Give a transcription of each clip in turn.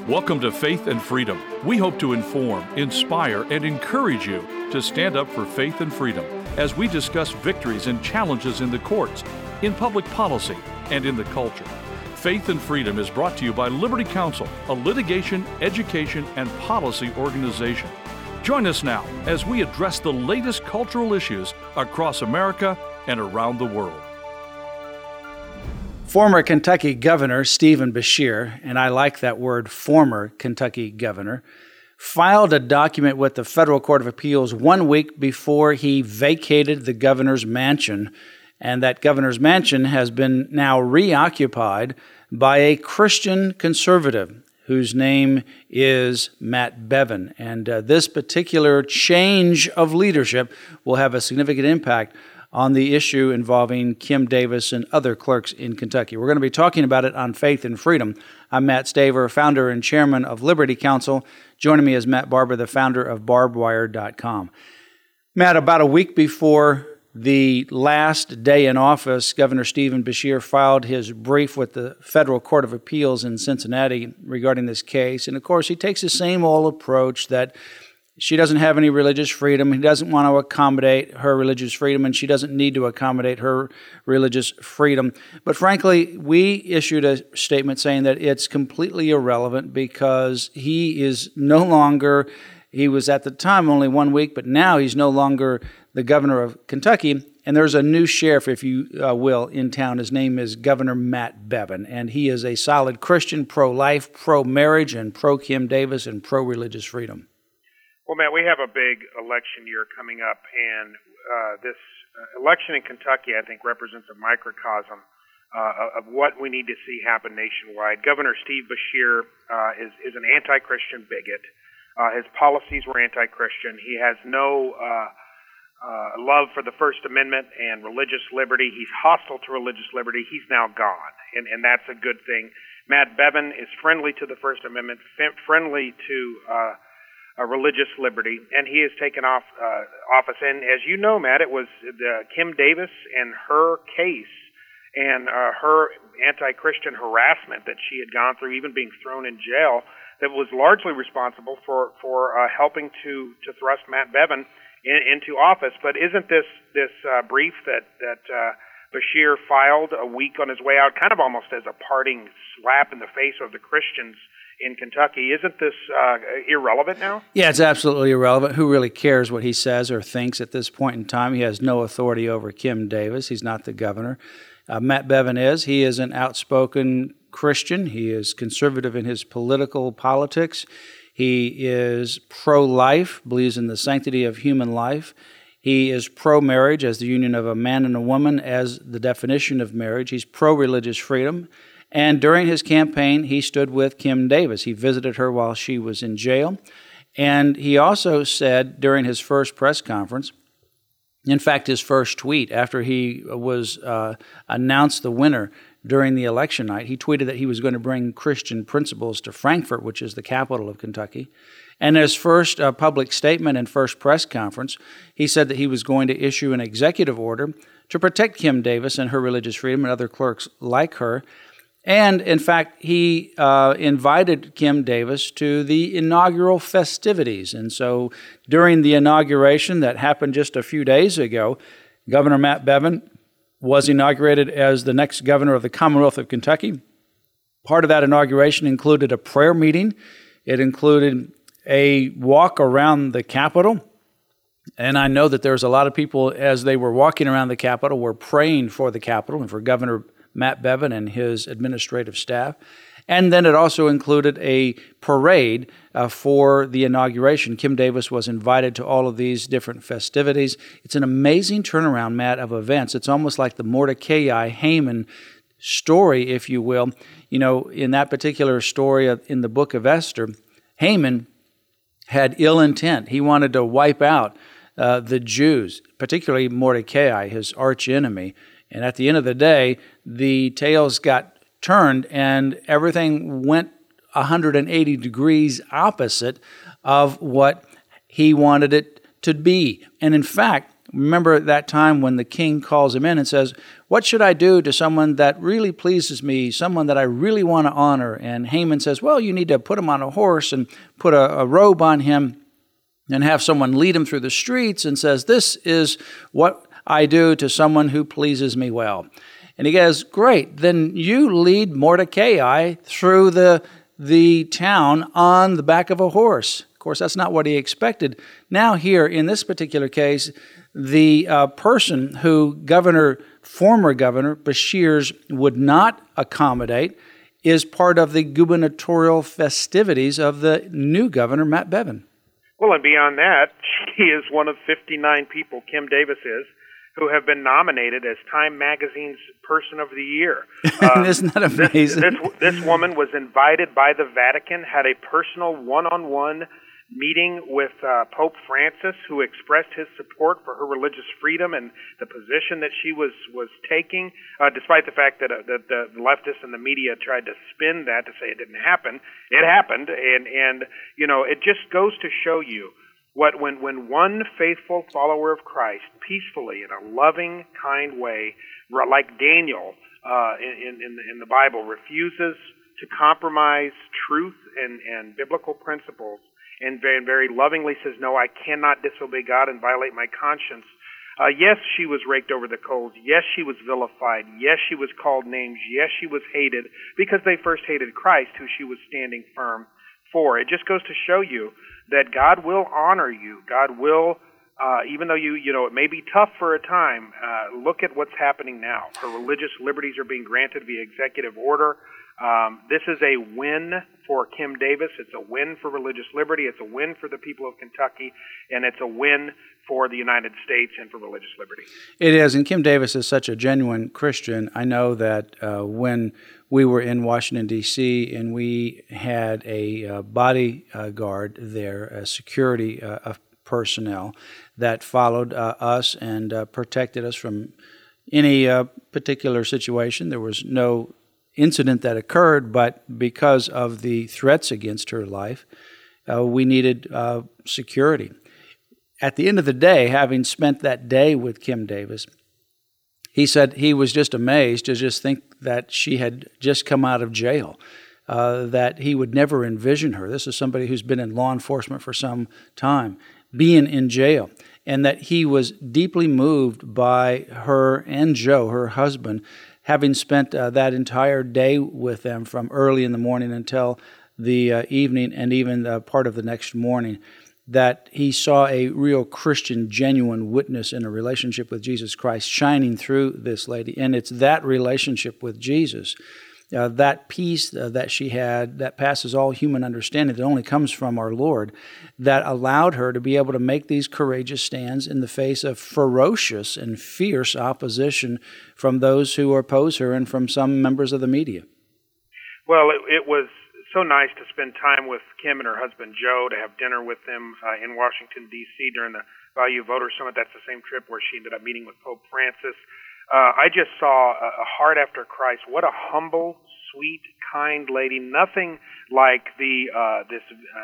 Welcome to Faith and Freedom. We hope to inform, inspire, and encourage you to stand up for faith and freedom as we discuss victories and challenges in the courts, in public policy, and in the culture. Faith and Freedom is brought to you by Liberty Counsel, a litigation, education, and policy organization. Join us now as we address the latest cultural issues across America and around the world. Former Kentucky Governor Stephen Beshear, and I like that word, former Kentucky Governor, filed a document with the Federal Court of Appeals 1 week before he vacated the governor's mansion. And that governor's mansion has been now reoccupied by a Christian conservative whose name is Matt Bevin. And this particular change of leadership will have a significant impact on the issue involving Kim Davis and other clerks in Kentucky. We're going to be talking about it on Faith and Freedom. I'm Matt Staver, founder and chairman of Liberty Counsel. Joining me is Matt Barber, the founder of barbedwire.com. Matt, about a week before the last day in office, Governor Stephen Beshear filed his brief with the Federal Court of Appeals in Cincinnati regarding this case. And of course, he takes the same old approach that she doesn't have any religious freedom. He doesn't want to accommodate her religious freedom, and she doesn't need to accommodate her religious freedom. But frankly, we issued a statement saying that it's completely irrelevant because he is no longer, he was at the time only 1 week, but now he's no longer the governor of Kentucky. And there's a new sheriff, if you will, in town. His name is Governor Matt Bevin, and he is a solid Christian, pro-life, pro-marriage, and pro-Kim Davis, and pro-religious freedom. Well, Matt, we have a big election year coming up, and this election in Kentucky, I think, represents a microcosm of what we need to see happen nationwide. Governor Steve Beshear is an anti-Christian bigot. His policies were anti-Christian. He has no love for the First Amendment and religious liberty. He's hostile to religious liberty. He's now gone, and that's a good thing. Matt Bevin is friendly to the First Amendment, friendly to religious liberty, and he has taken off office. And as you know, Matt, it was Kim Davis and her case and her anti-Christian harassment that she had gone through, even being thrown in jail, that was largely responsible for helping to thrust Matt Bevin into office. But isn't this brief that Beshear filed a week on his way out kind of almost as a parting slap in the face of the Christians in Kentucky? Isn't this irrelevant now? Yeah, it's absolutely irrelevant. Who really cares what he says or thinks at this point in time? He has no authority over Kim Davis. He's not the governor. Matt Bevin is. He is an outspoken Christian. He is conservative in his political politics. He is pro-life, believes in the sanctity of human life. He is pro-marriage as the union of a man and a woman as the definition of marriage. He's pro-religious freedom. And during his campaign, he stood with Kim Davis. He visited her while she was in jail. And he also said during his first press conference, in fact, his first tweet after he was announced the winner during the election night, he tweeted that he was going to bring Christian principles to Frankfort, which is the capital of Kentucky. And his first public statement and first press conference, he said that he was going to issue an executive order to protect Kim Davis and her religious freedom and other clerks like her. And, in fact, he invited Kim Davis to the inaugural festivities. And so during the inauguration that happened just a few days ago, Governor Matt Bevin was inaugurated as the next governor of the Commonwealth of Kentucky. Part of that inauguration included a prayer meeting. It included a walk around the Capitol. And I know that there's a lot of people, as they were walking around the Capitol, were praying for the Capitol and for Governor Matt Bevin and his administrative staff. And then it also included a parade for the inauguration. Kim Davis was invited to all of these different festivities. It's an amazing turnaround, Matt, of events. It's almost like the Mordecai Haman story, if you will. You know, in that particular story in the book of Esther, Haman had ill intent. He wanted to wipe out the Jews, particularly Mordecai, his arch enemy. And at the end of the day, the tails got turned and everything went 180 degrees opposite of what he wanted it to be. And in fact, Remember that time when the king calls him in and says, "What should I do to someone that really pleases me, someone that I really want to honor?" And Haman says, "Well, you need to put him on a horse and put a robe on him and have someone lead him through the streets," and says, "This is what I do to someone who pleases me well." And he goes, "Great, then you lead Mordecai through the town on the back of a horse." Of course, that's not what he expected. Now here, in this particular case, the person who former Governor Beshears would not accommodate is part of the gubernatorial festivities of the new governor, Matt Bevin. Well, and beyond that, she is one of 59 people, Kim Davis is, who have been nominated as Time Magazine's Person of the Year. Isn't that amazing? This woman was invited by the Vatican, had a personal one-on-one meeting with Pope Francis, who expressed his support for her religious freedom and the position that she was taking, despite the fact that the leftists and the media tried to spin that to say it didn't happen. It happened, and it just goes to show you when one faithful follower of Christ, peacefully in a loving, kind way, like Daniel in the Bible, refuses to compromise truth and biblical principles, and very lovingly says, "No, I cannot disobey God and violate my conscience." Yes, she was raked over the coals. Yes, she was vilified. Yes, she was called names. Yes, she was hated because they first hated Christ, who she was standing firm for. It just goes to show you that God will honor you. God will, even though it may be tough for a time, look at what's happening now. Her religious liberties are being granted via executive order. This is a win for Kim Davis. It's a win for religious liberty. It's a win for the people of Kentucky, and it's a win for the United States and for religious liberty. It is, and Kim Davis is such a genuine Christian. I know that when we were in Washington, D.C., and we had a bodyguard there, a security personnel that followed us and protected us from any particular situation. There was no incident that occurred, but because of the threats against her life, we needed security. At the end of the day, having spent that day with Kim Davis, he said he was just amazed to just think that she had just come out of jail, that he would never envision her. This is somebody who's been in law enforcement for some time, being in jail, and that he was deeply moved by her and Joe, her husband, having spent that entire day with them from early in the morning until the evening and even part of the next morning, that he saw a real Christian, genuine witness in a relationship with Jesus Christ shining through this lady. And it's that relationship with Jesus, that peace that she had that passes all human understanding, that only comes from our Lord, that allowed her to be able to make these courageous stands in the face of ferocious and fierce opposition from those who oppose her and from some members of the media. Well, it was so nice to spend time with Kim and her husband Joe, to have dinner with them in Washington, D.C. during the Value Voter Summit. That's the same trip where she ended up meeting with Pope Francis. I just saw a heart after Christ. What a humble, sweet, kind lady. Nothing like this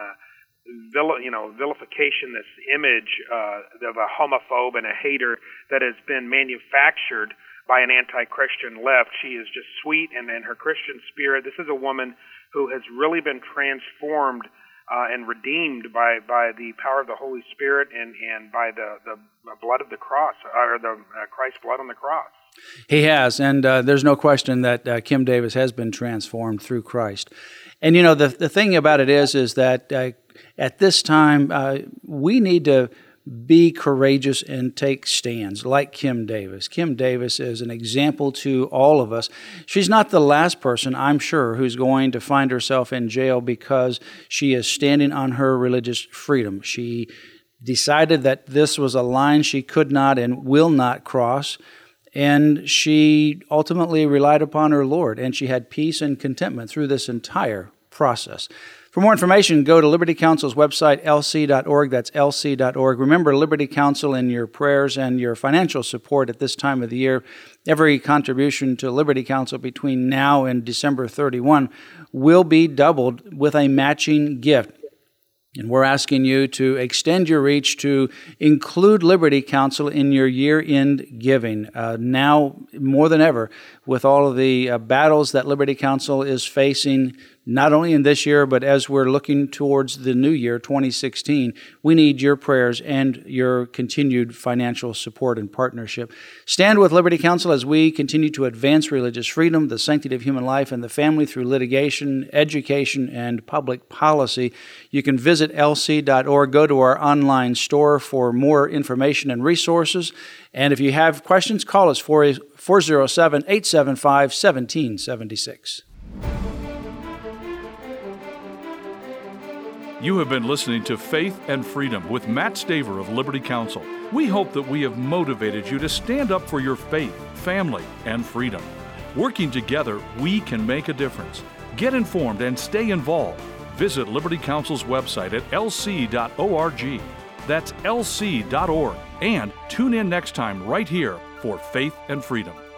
vilification, this image of a homophobe and a hater that has been manufactured by an anti-Christian left. She is just sweet, and in her Christian spirit, this is a woman who has really been transformed and redeemed by the power of the Holy Spirit and by the blood of the cross, or the Christ's blood on the cross. He has, and there's no question that Kim Davis has been transformed through Christ. And the thing about it is that at this time we need to be courageous and take stands like Kim Davis. Kim Davis is an example to all of us. She's not the last person, I'm sure, who's going to find herself in jail because she is standing on her religious freedom. She decided that this was a line she could not and will not cross, and she ultimately relied upon her Lord, and she had peace and contentment through this entire process. For more information, go to Liberty Counsel's website, lc.org. That's lc.org. Remember Liberty Counsel in your prayers and your financial support at this time of the year. Every contribution to Liberty Counsel between now and December 31 will be doubled with a matching gift. And we're asking you to extend your reach to include Liberty Counsel in your year-end giving. Now, more than ever, with all of the battles that Liberty Counsel is facing, not only in this year, but as we're looking towards the new year, 2016, we need your prayers and your continued financial support and partnership. Stand with Liberty Counsel as we continue to advance religious freedom, the sanctity of human life, and the family through litigation, education, and public policy. You can visit lc.org, go to our online store for more information and resources. And if you have questions, call us 407-875-1776. You have been listening to Faith and Freedom with Matt Staver of Liberty Counsel. We hope that we have motivated you to stand up for your faith, family, and freedom. Working together, we can make a difference. Get informed and stay involved. Visit Liberty Counsel's website at lc.org. That's lc.org. And tune in next time right here for Faith and Freedom.